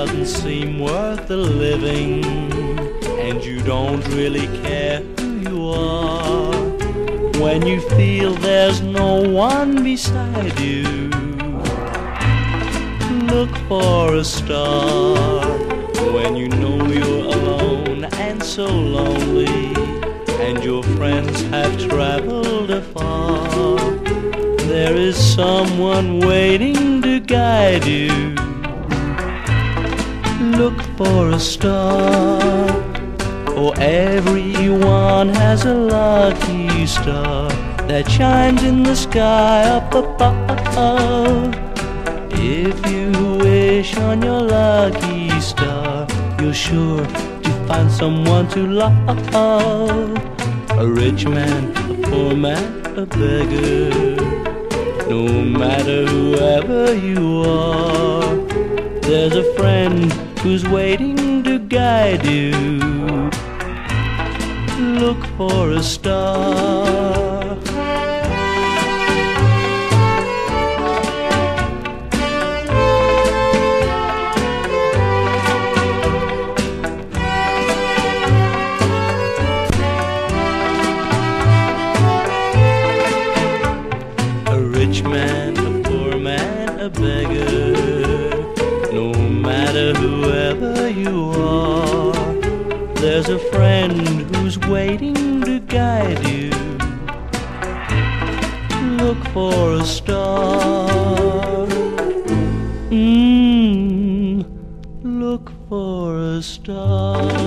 doesn't seem worth the living, and you don't really care who you are. When you feel there's no one beside you, look for a star. When you know you're alone and so lonely, and your friends have traveled afar, there is someone waiting to guide you. Look for a star, for everyone has a lucky star that shines in the sky up above. If you wish on your lucky star, you're sure to find someone to love. A rich man, a poor man, a beggar, no matter whoever you are, there's a friend who's waiting to guide you. Look for a star. A rich man, a poor man, a beggar, no matter whoever you are, there's a friend who's waiting to guide you. Look for a star. Look for a star.